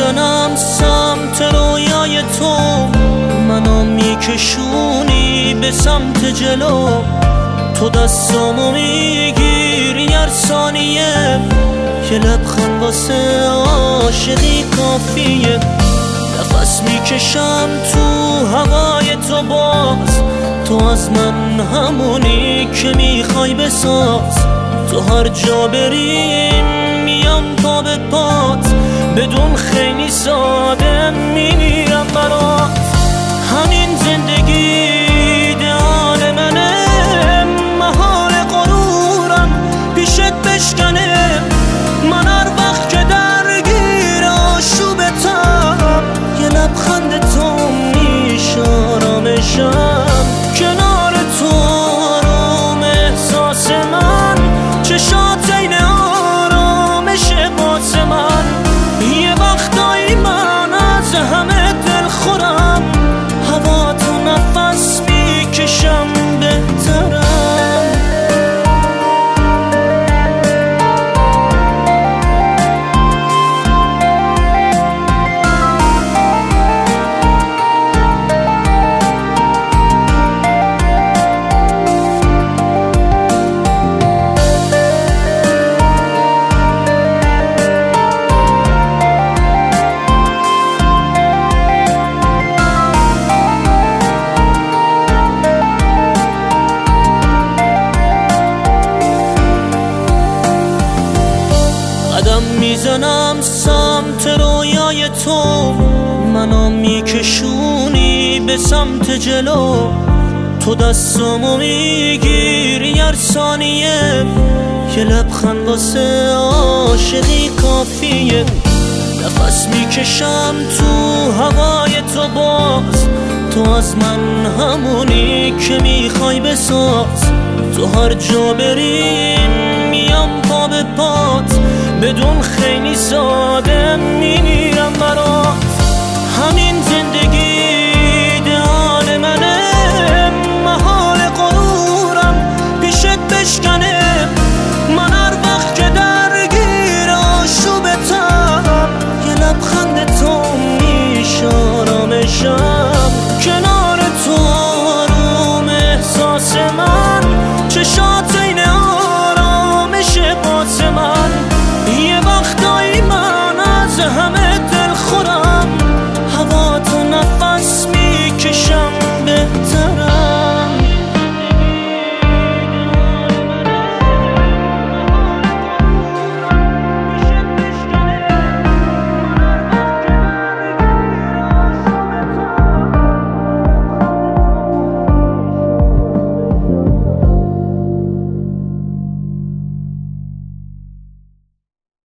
میزنم سمت رویای تو، منو میکشونی به سمت جلو. تو دستامو میگیری هر ثانیه، یه لبخند واسه عاشقی کافیه. نفس میکشم تو هوای تو باز، تو از من همونی که میخوای بساز. تو هر جا بریم میام پا به پات، بدون خیلی ساده میمیرم برات. همین زندگی ایدئال منه، محال غرورم پیشت بشکنه. من هر وقت که درگیر آشوبتم، یه لبخند تو میشه آرامشم. کنار تو آروم احساس من، چشات این آرامشه واسه من. یه وقتایی من از همه دل خورم، هوا تو نفس میکشم بهترم. میزنم سمت رویای تو، منو میکشونی به سمت جلو. تو دستامو میگیری هر ثانیه، یه لبخند واسه عاشقی کافیه. نفس میکشم تو هوای تو باز، تو از من همونی که میخوای بساز. تو هر جا بریم میام پا به پات، بدون خیلی ساده